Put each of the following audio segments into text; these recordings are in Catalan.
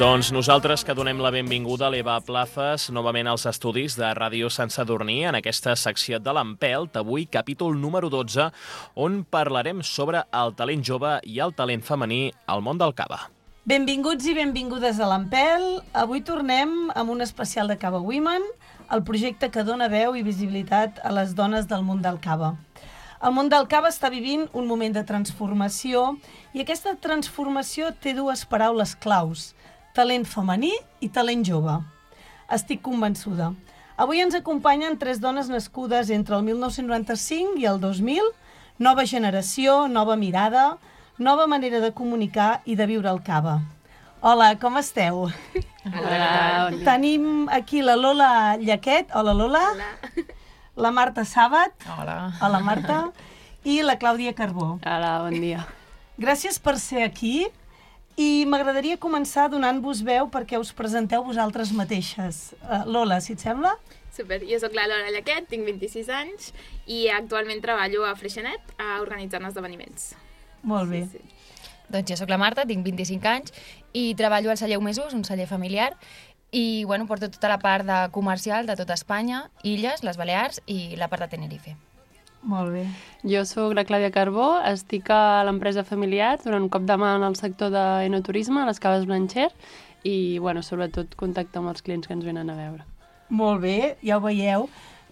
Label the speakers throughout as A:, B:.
A: Doncs nosaltres que donem la benvinguda a l'Eva Plazas novament als estudis de Ràdio Sant Sadurní en aquesta secció de l'Empelt, avui capítol número 12, on parlarem sobre el talent jove i el talent femení al món del cava.
B: Benvinguts i benvingudes a l'Empelt. Avui tornem amb un especial de Cava Women, el projecte que dona veu i visibilitat a les dones del món del cava. El món del cava està vivint un moment de transformació i aquesta transformació té dues paraules claus: talent femení i talent jove. Estic convençuda. Avui ens acompanyen tres dones nascudes entre el 1995 i el 2000, nova generació, nova mirada, nova manera de comunicar i de viure el cava. Hola, com esteu?
C: Hola.
B: Tenim aquí la Lola Llaquet. Hola, Lola.
C: Hola.
B: La Marta Sàbat.
D: Hola.
B: Hola, Marta. I la Clàudia Carbó.
C: Hola, bon dia.
B: Gràcies per ser aquí i m'agradaria començar donant-vos veu perquè us presenteu vosaltres mateixes. Lola, si et sembla?
E: Super, jo sóc la Lola Llaquet, tinc 26 anys i actualment treballo a Freixenet organitzant esdeveniments.
B: Molt bé.
E: Sí.
D: Doncs jo sóc la Marta, tinc 25 anys i treballo al celler Mesos, un celler familiar, i porto tota la part de comercial de tota Espanya, Illes, les Balears i la part de Tenerife.
B: Molt bé.
C: Jo sóc la Clàudia Carbó, estic a l'empresa familiar donant un cop de mà en el sector d'enoturisme, a les Caves Blancher, i sobretot contacte amb els clients que ens venen a veure.
B: Molt bé, ja ho veieu.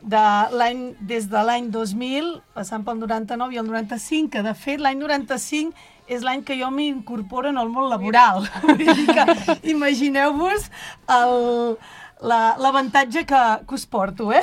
B: Des de l'any 2000, passant pel 99 i el 95, que de fet l'any 95 és l'any que jo m'incorporo en el món laboral. Vull dir que imagineu-vos l'avantatge que us porto,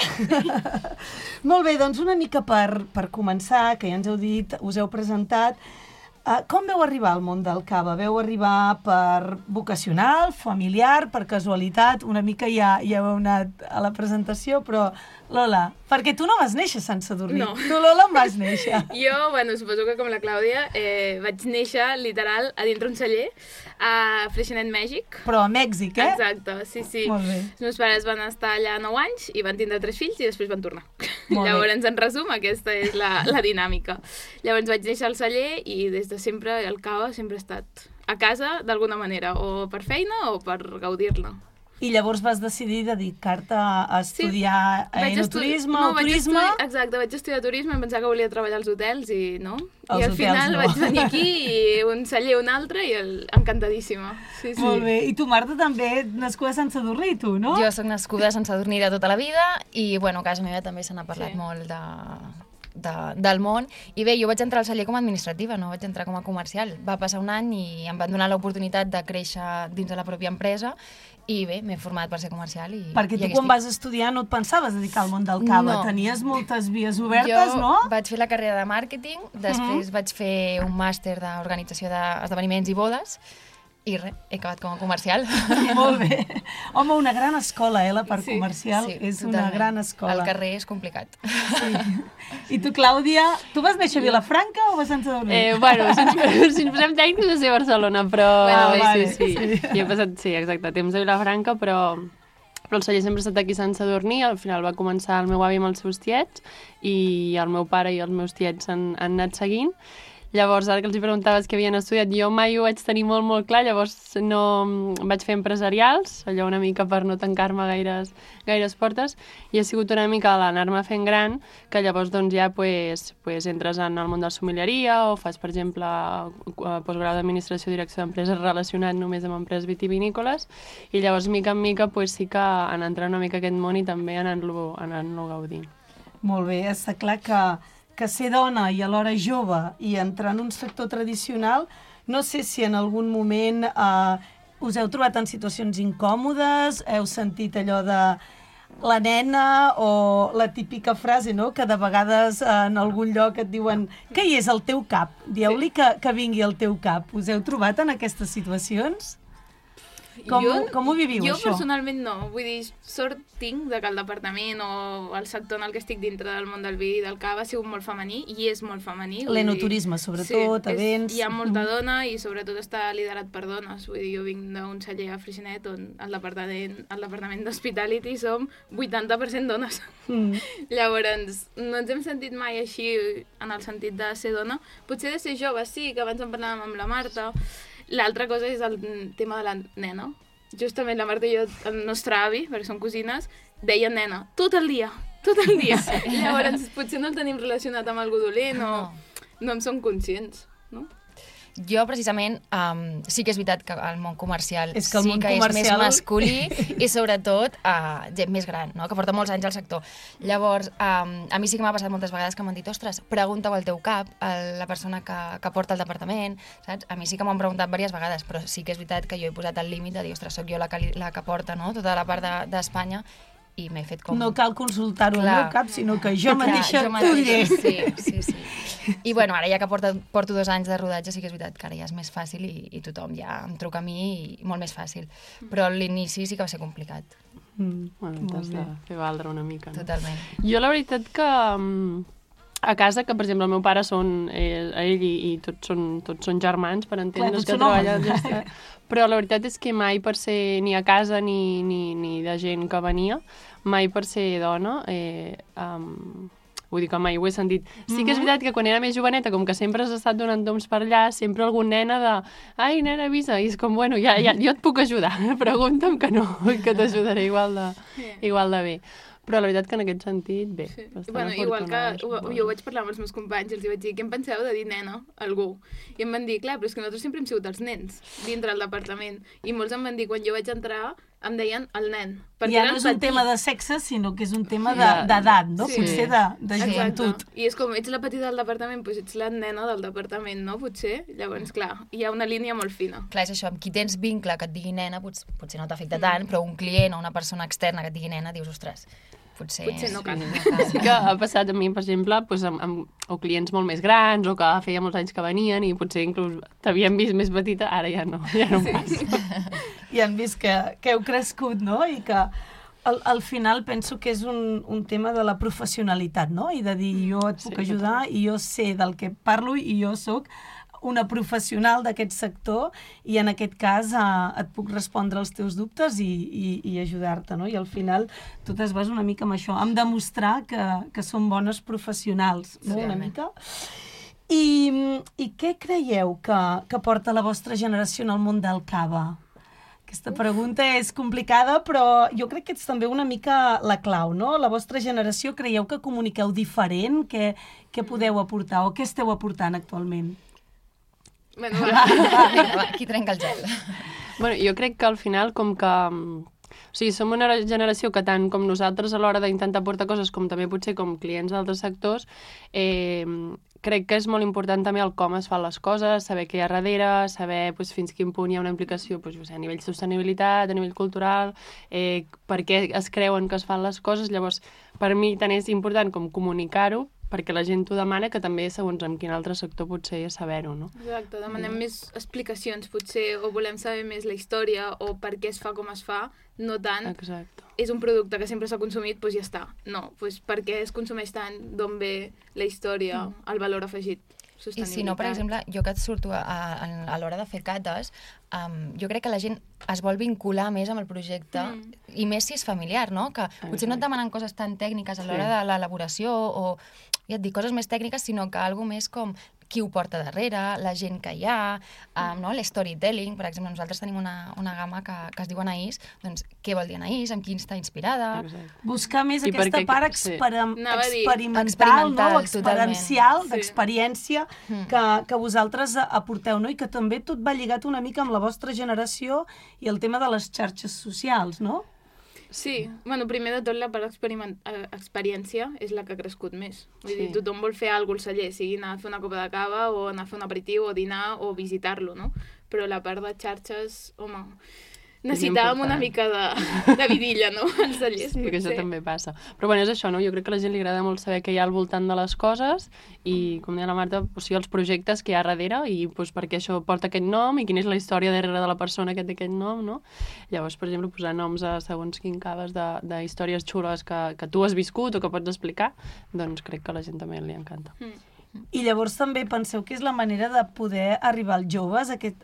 B: Molt bé, doncs una mica per començar, que ja ens heu dit, us heu presentat. Com veu arribar al món del cava? Veu arribar per vocacional, familiar, per casualitat? Una mica ja heu anat a la presentació, però Lola, perquè tu no vas néixer a Sant Sadurní.
E: No.
B: Tu, Lola, em vas néixer.
E: Jo, suposo que com la Clàudia, vaig néixer literal a dintre un celler a Freixenet, Mèxic.
B: Però a Mèxic,
E: Exacte, sí.
B: Molt bé.
E: Els meus pares van estar allà 9 anys i van tindre 3 fills i després van tornar.
B: Molt bé.
E: Llavors, en resum, aquesta és la dinàmica. Llavors vaig néixer al celler i des de sempre el cava sempre ha estat a casa d'alguna manera, o per feina o per gaudir-la.
B: I llavors vas decidir dedicar-te a estudiar enoturisme o turisme?
E: Exacte, vaig estudiar turisme, em pensava que volia treballar als hotels i no.
B: Els
E: I al final
B: no.
E: vaig venir aquí i un celler un altre i encantadíssima. Sí.
B: Molt bé. I tu, Marta, també nascuda a Sant Sadurní, tu, no?
D: Jo sóc nascuda a Sant Sadurní de tota la vida i, a casa meva també se n'ha parlat
E: Sí.
D: molt del món. I bé, jo vaig entrar al celler com a administrativa, no vaig entrar com a comercial. Va passar un any i em van donar l'oportunitat de créixer dins de la pròpia empresa i bé, m'he format per ser comercial i
B: Perquè tu
D: aquí
B: quan
D: estic.
B: vas estudiar no et pensaves dedicar al món del cava.
D: No.
B: Tenies moltes vies obertes,
D: Jo
B: no?
D: vaig fer la carrera de màrqueting, després vaig fer un màster d'organització d'esdeveniments i bodes i res, he acabat com a comercial.
B: Molt bé. Home, una gran escola, la part
E: Sí.
B: comercial és una
D: totalment.
B: gran escola.
D: El carrer és complicat.
B: Sí. I tu, Clàudia, tu vas néixer a Vilafranca o a Sant Sadurní?
C: Si ens posem tècnics, no sé a Barcelona, però...
B: vale,
C: sí. Jo he passat, exacte, temps a Vilafranca, però el celler sempre ha estat aquí a Sant Sadurní. Al final va començar el meu avi amb els seus tiets i el meu pare i els meus tiets han anat seguint. Llavors, ara que els preguntaves què havien estudiat, jo mai ho vaig tenir molt, molt clar, llavors no vaig fer empresarials, allò una mica per no tancar-me gaires portes, i ha sigut una mica l'anar-me fent gran, que llavors doncs ja entres en el món de la sommelieria o fas, per exemple, postgrau d'administració i direcció d'empreses relacionat només amb empreses vitivinícoles, i llavors, mica en mica, sí que anar entrant una mica a aquest món i també anant-lo gaudint.
B: Molt bé, està clar que ser dona i alhora jove i entrar en un sector tradicional, no sé si en algun moment us heu trobat en situacions incòmodes, heu sentit allò de la nena o la típica frase, no?, que de vegades en algun lloc et diuen què hi és el teu cap? Dieu-li que vingui al teu cap. Us heu trobat en aquestes situacions? Com ho viviu,
E: jo
B: això?
E: Jo personalment no, vull dir, sort tinc de que el departament o el sector en el que estic dintre del món del vi i del cava ha sigut molt femení i és molt femení.
B: L'enoturisme, sobretot, events...
E: Hi ha molta dona i sobretot està liderat per dones. Vull dir, jo vinc d'un celler a Freixenet on al departament d'Hospitality som 80% dones. Llavors, no ens hem sentit mai així en el sentit de ser dona. Potser de ser jove, sí, que abans en parlàvem amb la Marta. L'altra cosa és el tema de la nena. justament la Marta i jo, el nostre avi, perquè som cosines, deia nena, tot el dia. I llavors potser no el tenim relacionat amb algú dolent o no en som conscients, no?
D: Jo, precisament, sí que és veritat que el món comercial
B: és que el món
D: és més masculí i, sobretot, gent més gran, no? Que porta molts anys al sector. Llavors, a mi sí que m'ha passat moltes vegades que m'han dit, ostres, pregunta-ho al teu cap, a la persona que porta el departament, saps? A mi sí que m'ho han preguntat diverses vegades, però sí que és veritat que jo he posat el límit de dir, ostres, soc jo la que porta, no?, tota la part d'Espanya, i m'he fet com...
B: No cal consultar-ho al meu cap, sinó que jo mateixa t'ho diré.
D: Sí. I bueno, ara ja que porto 2 anys de rodatge, sí que és veritat que ara ja és més fàcil i tothom ja em truca a mi i molt més fàcil. Però a l'inici sí que va ser complicat.
C: Bueno, t'has de fer valdre una mica, no?
D: Totalment.
C: Jo la veritat que a casa, que per exemple el meu pare són ell i tots són germans, per entendre's, que treballen... Però la veritat és que mai per ser ni a casa ni de gent que venia, mai per ser dona, vull dir que mai ho he sentit. Sí que és veritat que quan era més joveneta, com que sempre has estat donant noms per allà, sempre algun nena de ai, nena, avisa, i és com, bueno, ja jo et puc ajudar, pregunta'm que no, que t'ajudaré igual de bé. Però la veritat que en aquest sentit, bé,
E: bueno, igual que jo ho vaig parlar amb els meus companys i els vaig dir, què em penseu de dir nena a algú? I em van dir, clar, però és que nosaltres sempre hem sigut els nens dintre del departament. I molts em van dir, quan jo vaig entrar, em deien el nen.
B: Ja no és un tema de sexe, sinó que és un tema d'edat, no? Potser de joventut.
E: I és com, ets la petita del departament, doncs ets la nena del departament, no? Potser. Llavors, clar, hi ha una línia molt fina.
D: Clar, és això, amb qui tens vincle que et digui nena, potser no t'afecta tant, però un client o una persona externa que et digui nena, dius, ostres, potser
E: no cal.
C: Sí que ha passat a mi, per exemple, o clients molt més grans o que feia molts anys que venien i potser inclús t'havien vist més petita, ara ja no passa.
B: I han vist que heu crescut, no? I que al final penso que és un tema de la professionalitat, no? I de dir, jo et puc ajudar i jo sé del que parlo i jo sóc una professional d'aquest sector i en aquest cas et puc respondre els teus dubtes i ajudar-te, no? I al final tu t'es vas una mica amb això, amb demostrar que som bones professionals, no? Una mica. I què creieu que porta la vostra generació en el món del cava? Aquesta pregunta és complicada, però jo crec que és també una mica la clau, no? La vostra generació, creieu que comuniqueu diferent? Què podeu aportar o què esteu aportant actualment?
E: Bueno,
D: va, aquí trenca el gel.
C: Bueno, jo crec que al final, com que... O sigui, som una generació que tant com nosaltres a l'hora d'intentar portar coses, com també potser com clients d'altres sectors, crec que és molt important també el com es fan les coses, saber què hi ha darrere, saber fins quin punt hi ha una implicació a nivell de sostenibilitat, a nivell cultural, per què es creuen que es fan les coses. Llavors, per mi tant és important com comunicar-ho, perquè la gent t'ho demana, que també segons en quin altre sector potser és saber-ho, no?
E: Exacte, demanem més explicacions potser, o volem saber més la història, o per què es fa com es fa, no tant.
C: Exacte.
E: És un producte que sempre s'ha consumit, doncs ja està. No, doncs per què es consumeix tant, d'on ve la història, el valor afegit.
D: I si no, per exemple, jo que et surto a l'hora de fer cates, jo crec que la gent es vol vincular més amb el projecte, i més si és familiar, no? Que potser no et demanen coses tan tècniques a l'hora de l'elaboració o, ja et dic, coses més tècniques, sinó que alguna més com qui ho porta darrere, la gent que hi ha, no? L'storytelling. Per exemple, nosaltres tenim una gamma que es diu Anaïs, doncs què vol dir Anaïs, amb qui està inspirada...
B: Buscar més aquesta part experimental, no? Experiencial, d'experiència que vosaltres aporteu, no? I que també tot va lligat una mica amb la vostra generació i el tema de les xarxes socials, no?
E: Sí, bueno, primer de tot la part experiència és la que ha crescut més. Vull dir, tothom vol fer alguna cosa al celler, sigui anar a fer una copa de cava o anar a fer un aperitiu o dinar o visitar-lo, no? Però la part de xarxes, home, necessitàvem una mica de vidilla, no? Als cellers,
C: sí, que això també passa. Però bueno, és això, no? Jo crec que a la gent li agrada molt saber què hi ha al voltant de les coses i, com deia la Marta, o sigui, els projectes que hi ha darrere i doncs, per què això porta aquest nom i quina és la història darrere de la persona que té aquest nom, no? Llavors, per exemple, posar noms a segons quin caves de històries xules que tu has viscut o que pots explicar, doncs crec que a la gent també li encanta.
B: I llavors també penseu que és la manera de poder arribar als joves,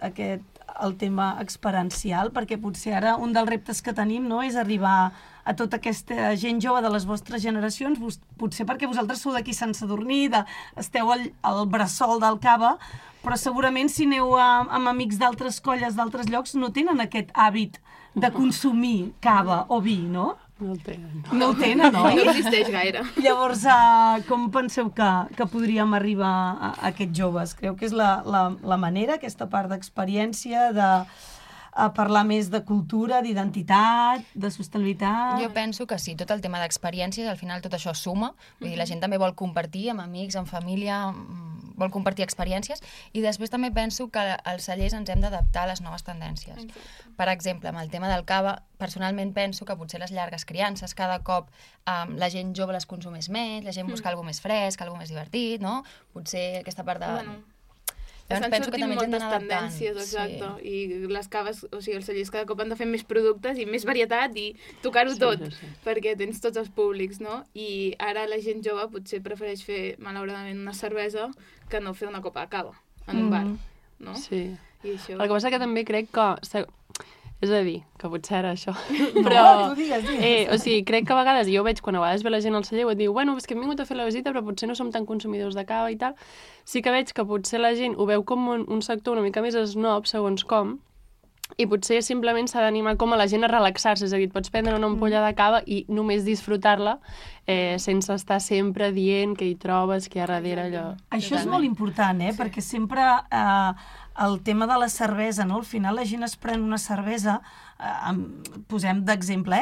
B: el tema experiencial, perquè potser ara un dels reptes que tenim, no, és arribar a tota aquesta gent jove de les vostres generacions, potser perquè vosaltres sou d'aquí Sant Sadurní, esteu al bressol del cava, però segurament si aneu amb amics d'altres colles, d'altres llocs, no tenen aquest hàbit de consumir cava o vi, no?
C: No el tenen.
B: No ho tenen,
E: No
B: oi?
E: existeix gaire.
B: Llavors, com penseu que podríem arribar a aquests joves? Creu que és la manera, aquesta part d'experiència, de parlar més de cultura, d'identitat, de sostenibilitat?
D: Jo penso que sí, tot el tema d'experiències, al final tot això suma, vull dir, la gent també vol compartir amb amics, amb família, vol compartir experiències, i després també penso que els cellers ens hem d'adaptar a les noves tendències.
E: Exacte.
D: Per exemple, amb el tema del cava, personalment penso que potser les llargues criances, cada cop la gent jove les consumeix més, la gent busca alguna més fresc, alguna més divertit, no? Potser aquesta part de...
E: Bueno,
D: Llavors
E: estan
D: penso que
E: sortint
D: també ens hem
E: moltes
D: d'anar adaptant.
E: tendències, exacte, i les caves, o sigui, els cellers cada cop han de fer més productes i més varietat i tocar-ho tot, perquè tens tots els públics, no? I ara la gent jove potser prefereix fer, malauradament, una cervesa que no fer una copa de cava en un bar, no?
C: Sí.
E: I això...
C: El que passa que també crec que... És a dir, que potser ara això...
B: No, tu digues.
C: O sigui, crec que a vegades, jo veig quan a vegades ve la gent al celler i et diu, bueno, és que hem vingut a fer la visita però potser no som tan consumidors de cava i tal. Sí que veig que potser la gent ho veu com un sector una mica més snob, segons com, i potser simplement s'ha d'animar com a la gent a relaxar-se, és a dir, et pots prendre una ampolla de cava i només disfrutar-la sense estar sempre dient que hi trobes, que hi ha darrere allò.
B: Això és molt important, perquè sempre el tema de la cervesa, no? Al final la gent es pren una cervesa, posem d'exemple,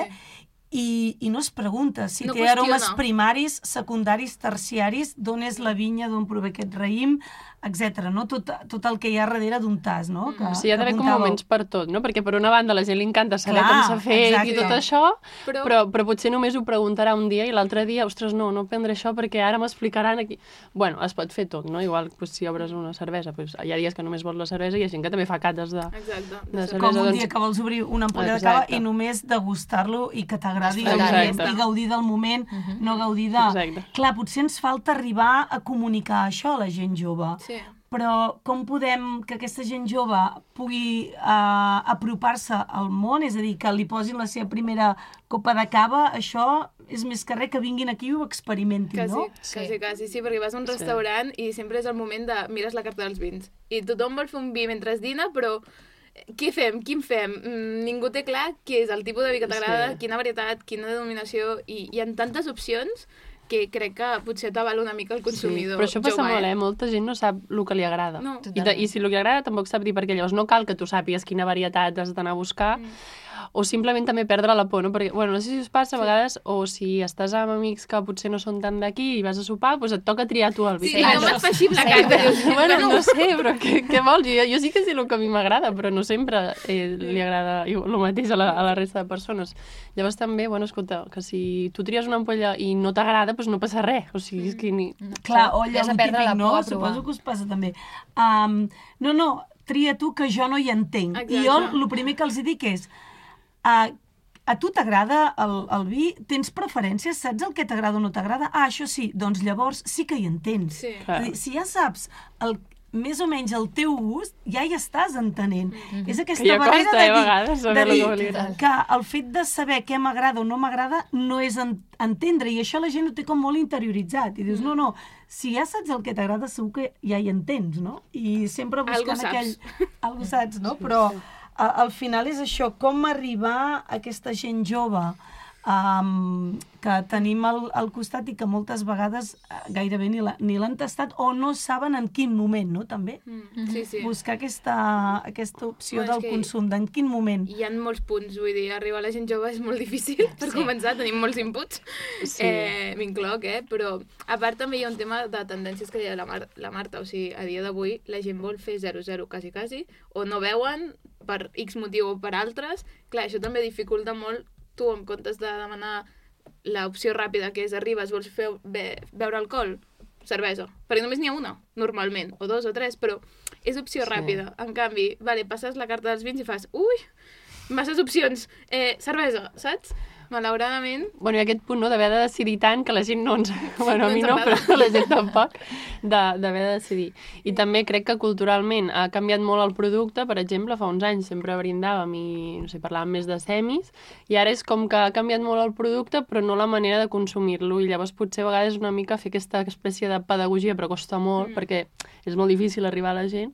B: i no es pregunta si
E: No
B: té aromes
E: qüestiona.
B: primaris, secundaris, terciaris, d'on és la vinya, d'on prové aquest raïm, etc. No? Tot el que hi ha darrere d'un tas, no? Que,
C: O sigui, hi ha d'haver com
B: apuntàveu.
C: moments per tot, no? Perquè per una banda a la gent li encanta saber
B: Clar,
C: com s'ha fet
B: exacte.
C: i tot això,
E: Però-
C: però potser només ho preguntarà un dia i l'altre dia, ostres, no prendré això perquè ara m'explicaran aquí... Bueno, es pot fer tot, no? Igual si obres una cervesa, hi ha dies que només vols la cervesa i hi ha gent que també fa cates de
E: Exacte.
C: cervesa.
B: Com un
C: doncs-
B: dia que vols obrir una ampolla de cava
C: Exacte.
B: i només degustar-lo i que t'agradi
C: Exacte.
B: i gaudir del moment, no gaudir de...
C: Exacte.
B: Clar, potser ens falta arribar a comunicar això a la gent jove.
E: Sí.
B: Però com podem que aquesta gent jove pugui apropar-se al món, és a dir, que li posin la seva primera copa de cava, això és més que res que vinguin aquí i ho experimentin, no?
E: Quasi, sí, perquè vas a un restaurant i sempre és el moment de mires la carta dels vins. I tothom vol fer un vi mentre dina, però què fem? Quin fem? Ningú té clar què és el tipus de vi que t'agrada, quina varietat, quina denominació, i hi ha tantes opcions que crec que potser t'avala una mica el consumidor.
C: Però això passa
E: jove,
C: molt, molta gent no sap el que li agrada.
E: No.
C: I si el que li agrada tampoc sap dir, perquè llavors no cal que tu sàpigues quina varietat has d'anar a buscar, o simplement també perdre la por, no? Perquè, bueno, no sé si us passa a vegades, o si estàs amb amics que potser no són tant d'aquí i vas a sopar, doncs et toca triar tu el vi.
E: Sí, i no et fa així amb la carta. Dius,
C: Bueno, no sé, però què vols? Jo sí que sé el que a mi m'agrada, però no sempre li agrada el mateix a la resta de persones. Llavors també, bueno, escolta, que si tu tries una ampolla i no t'agrada, doncs no passa res. O sigui, és que ni...
B: Clar, o
D: Ja
B: allò
D: s'ha perdre
B: típic,
D: la
B: no?
D: por a provar.
B: Suposo que us passa també. No, tria tu que jo no hi entenc.
E: Exacte.
B: I jo el primer que els dic és a tu t'agrada el vi? Tens preferències? Saps el que t'agrada o no t'agrada? Això sí, doncs llavors sí que hi entens.
E: Sí.
B: És a dir, si ja saps més o menys el teu gust, ja hi estàs entenent. És aquesta
C: Que ja
B: barrera
C: costa,
B: de
C: a vegades, saber
B: dir
C: el que li agrada.
B: que el fet de saber què m'agrada o no m'agrada no és entendre, i això la gent ho té com molt interioritzat. I dius, no, si ja saps el que t'agrada, segur que ja hi entens, no? I sempre buscant
E: saps.
B: Algo saps, no? Però al final és això, com arribar a aquesta gent jove que tenim al costat i que moltes vegades gairebé ni l'han tastat o no saben en quin moment, no? També.
E: Sí.
B: Buscar aquesta opció
E: Bueno, és
B: del
E: que
B: consum, d'en quin moment.
E: Hi ha molts punts, vull dir, arribar a la gent jove és molt difícil, per començar, tenim molts inputs, m'incloc, però a part també hi ha un tema de tendències que deia la Marta, o sigui, a dia d'avui la gent vol fer 0-0 quasi, o no veuen per X motiu o per altres, clar, això també dificulta molt tu, en comptes de demanar l'opció ràpida, que és arribes, vols beure alcohol, cervesa, perquè només n'hi ha una, normalment, o dos o tres, però és opció ràpida. En canvi, passes la carta dels vins i fas, masses opcions, cervesa, saps? Malauradament...
C: Bueno, i aquest punt, no?, d'haver de decidir tant que la gent no ens... Bueno, a mi
E: ens
C: no,
E: agrada.
C: però a la gent tampoc, d'haver de decidir. I també crec que culturalment ha canviat molt el producte. Per exemple, fa uns anys sempre brindàvem i, no sé, parlàvem més de semis, i ara és com que ha canviat molt el producte, però no la manera de consumir-lo. I llavors potser a vegades una mica fer aquesta espècie de pedagogia, però costa molt, perquè és molt difícil arribar a la gent,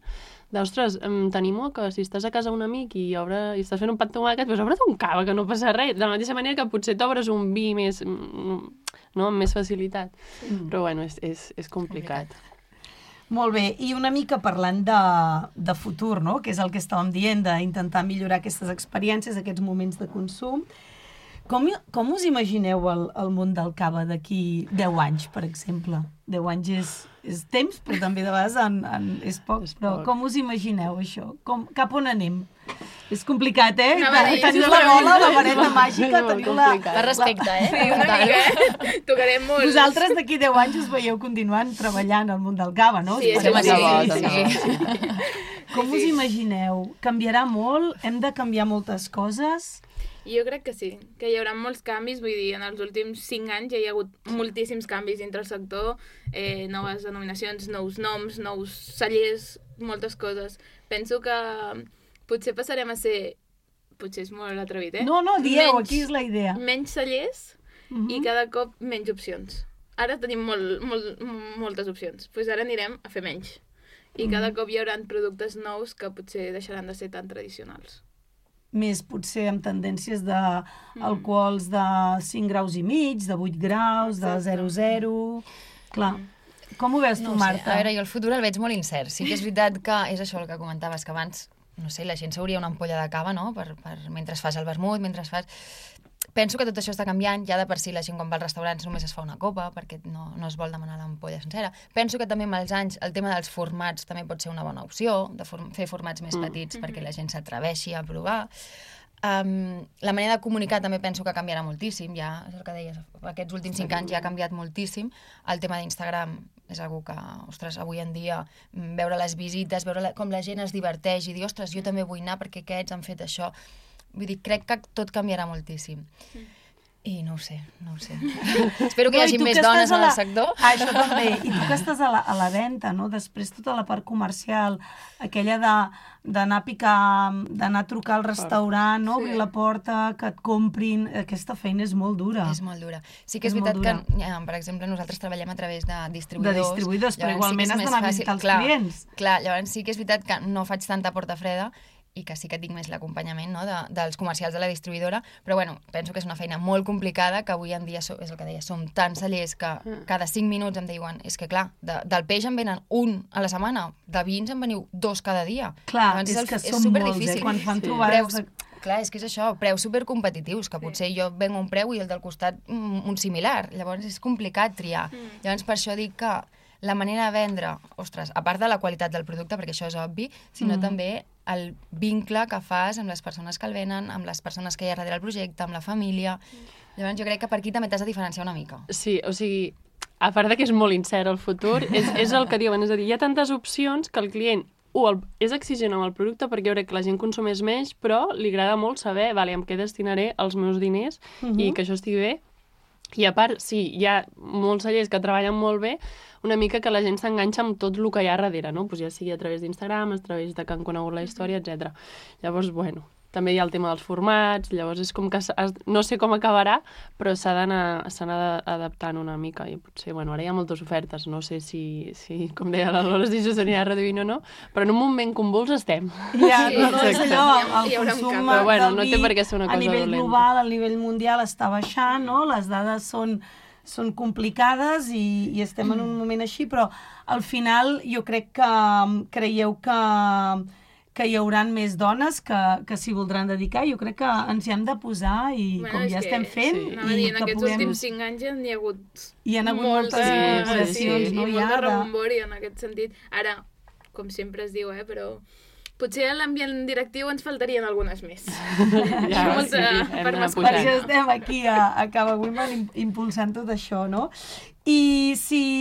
C: d'ostres, t'animo que si estàs a casa un amic i estàs fent un pat tomàquet, doncs obre't un cava, que no passa res. De la mateixa manera que potser t'obres un vi més, no, amb més facilitat. Però bueno, és complicat.
B: Molt bé, i una mica parlant de futur, no? Que és el que estàvem dient, d'intentar millorar aquestes experiències, aquests moments de consum. Com us imagineu el món del cava d'aquí 10 anys, per exemple? 10 anys és temps, però també de vegades és poc. Però com us imagineu això? Cap on anem? És complicat, Teniu la bola, la vareta màgica, teniu la...
D: Per respecte,
E: Sí, una mica, Tocarem molt.
B: Vosaltres d'aquí 10 anys us veieu continuant treballant al món del cava, no?
E: Sí,
D: sí.
B: Com us imagineu? Canviarà molt? Hem de canviar moltes coses?
E: Jo crec que sí, que hi haurà molts canvis, vull dir, en els últims 5 anys ja hi ha hagut moltíssims canvis dintre el sector, noves denominacions, nous noms, nous cellers, moltes coses. Penso que potser passarem a ser, potser és molt atrevit,
B: No, dieu, aquí és la idea.
E: Menys cellers i cada cop menys opcions. Ara tenim moltes opcions, doncs ara anirem a fer menys. I cada cop hi haurà productes nous que potser deixaran de ser tan tradicionals.
B: Més potser amb tendències d'alcohols de 5 graus i mig, de 8 graus, de 0,0... Clar. Com ho veus tu, Marta?
D: A veure, jo el futur el veig molt incert. Sí que és veritat que és això el que comentaves, que abans, no sé, la gent s'hauria una ampolla de cava, no?, mentre fas el vermut, mentre fas... Penso que tot això està canviant, ja de per si la gent quan va als restaurants només es fa una copa, perquè no es vol demanar l'ampolla sencera. Penso que també amb els anys el tema dels formats també pot ser una bona opció, de fer formats més petits perquè la gent s'atreveixi a provar. La manera de comunicar també penso que canviarà moltíssim, ja és el que deies, aquests últims 5 anys ja ha canviat moltíssim. El tema d'Instagram és algo que, ostres, avui en dia veure les visites, veure com la gent es diverteix i dir, ostres, jo també vull anar perquè aquests han fet això. Vull dir, crec que tot canviarà moltíssim. I no ho sé. Espero que hi hagi més dones en el sector.
B: Això també. I tu que estàs a la venda, no? Després tota la part comercial, aquella d'anar a picar, d'anar a trucar al restaurant, no? Obrir la porta, que et comprin... Aquesta feina és molt dura.
D: És molt dura. Sí que és veritat que, per exemple, nosaltres treballem a través de distribuïdors.
B: De distribuïdors, però igualment has d'anar a visitar els clients.
D: Clar, llavors sí que és veritat que no faig tanta porta freda, i que sí que tinc més l'acompanyament, no?, dels comercials de la distribuïdora, però bueno, penso que és una feina molt complicada, que avui en dia, és el que deia, som tants cellers que cada 5 minuts em diuen, és que clar, del peix em venen 1 a la setmana, de vins em veniu 2 cada dia.
B: Clar, llavors, és que són molts, quan fan trobades...
D: Clar, és que és això, preus supercompetitius, que potser jo vengo un preu i el del costat un similar, llavors és complicat triar. Llavors per això dic que la manera de vendre, ostres, a part de la qualitat del producte, perquè això és obvi, sinó també el vincle que fas amb les persones que el venen, amb les persones que hi ha darrere el projecte, amb la família. Llavors jo crec que per aquí també t'has de diferenciar una mica.
C: Sí, o sigui, a part que és molt incert el futur, és el que diuen, és a dir, hi ha tantes opcions que el client és exigent amb el producte perquè jo crec que la gent consumeix menys, però li agrada molt saber, vale, amb què destinaré els meus diners i que això estigui bé. I a part, sí, hi ha molts cellers que treballen molt bé, una mica que la gent s'enganxa amb tot el que hi ha darrere, no? Pues ja sigui a través d'Instagram, a través de que han conegut la història, etc. Llavors, bueno, també hi ha el tema dels formats, llavors és com que no sé com acabarà, però s'ha d'anar adaptant una mica i potser, bueno, ara hi ha moltes ofertes, no sé si com deia la Lola, si això s'anirà reduint o no, però en un moment convuls estem.
B: Ja, no és allò, el consum
C: però bueno, no té per què ser una cosa
B: a nivell
C: dolenta.
B: Global, a nivell mundial està baixant, no? Les dades són complicades i estem en un moment així, però al final jo crec que creieu que hi haurà més dones que s'hi voldran dedicar. Jo crec que ens hi hem de posar i com ja estem fent...
E: Sí. En aquests últims 5 anys hi ha hagut...
B: Hi ha hagut moltes incorporacions, no?
E: I molt de rebombori en aquest sentit. Ara, com sempre es diu, però... Potser a l'ambient directiu ens faltarien algunes més.
C: Ja,
E: per
B: això estem aquí a Cava Women impulsant tot això, no? I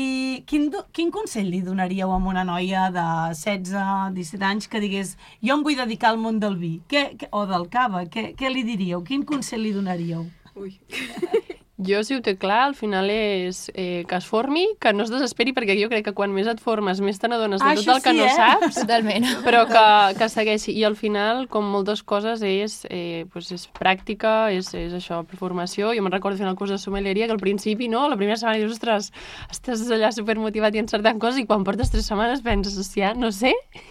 B: quin consell li donaríeu a una noia de 16, 17 anys que digués jo em vull dedicar al món del vi o del cava? Què li diríeu? Quin consell li donaríeu?
E: Ui...
C: Jo, si ho té clar, al final és que es formi, que no es desesperi, perquè jo crec que quan més et formes, més te n'adones de tot el que no saps,
D: totalment,
C: però que segueixi. I al final, com moltes coses, és pràctica, és això, formació. Jo me'n recordo fent el curs de sommelieria, que al principi, no, la primera setmana dius, ostres, estàs allà supermotivat i encertant coses, i quan portes 3 setmanes penses, hòstia, no sé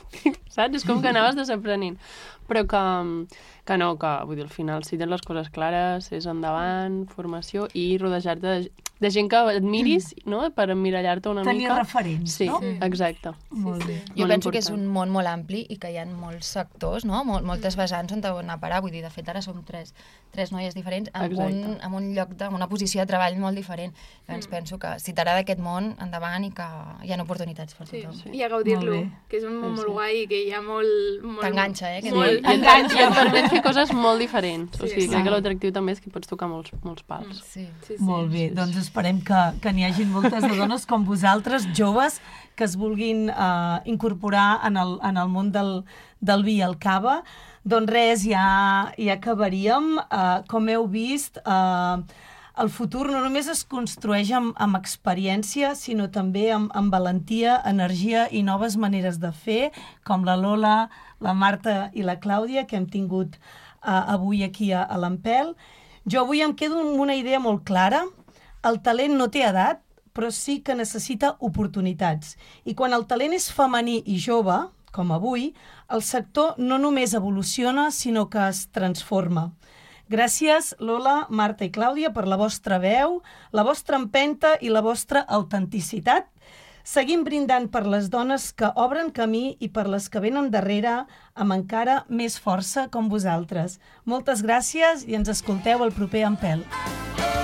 C: saps? És com que anaves desaprenent. Però que no, que vull dir, al final, si tens les coses clares, és endavant, formació i rodejar-te de gent que admiris, no?, per emmirallar-te una
B: Tenir
C: mica.
B: referents,
C: sí,
B: no?
C: Sí, exacte.
B: Molt bé.
D: Jo
C: Molt
D: penso que és
C: important.
D: un món molt ampli i que hi ha molts sectors, no? Moltes vessants on anar a parar. Vull dir, de fet, ara som tres noies diferents amb un lloc, amb una posició de treball molt diferent. Llavors penso que si t'agrada aquest món, endavant, i que hi ha oportunitats per tothom.
E: I a gaudir-lo,
B: Molt bé.
E: que és un món molt guai i que hi ha molt...
D: T'enganxa,
C: Sí,
D: molt.
C: i et permet fer coses molt diferents. O sigui,
E: Sí.
C: crec que l'atractiu també és que pots tocar molts pals.
D: Sí.
B: Molt bé, doncs esperem que n'hi hagi moltes de dones com vosaltres, joves, que es vulguin incorporar en el món del vi i el cava. Doncs res, ja acabaríem. Com heu vist, el futur no només es construeix amb experiència, sinó també amb valentia, energia i noves maneres de fer, com la Lola, la Marta i la Clàudia, que hem tingut avui aquí a l'Empel. Jo avui em quedo amb una idea molt clara. El talent no té edat, però sí que necessita oportunitats. I quan el talent és femení i jove, com avui, el sector no només evoluciona, sinó que es transforma. Gràcies, Lola, Marta i Clàudia, per la vostra veu, la vostra empenta i la vostra autenticitat. Seguim brindant per les dones que obren camí i per les que venen darrere amb encara més força com vosaltres. Moltes gràcies i ens escolteu el proper Empel.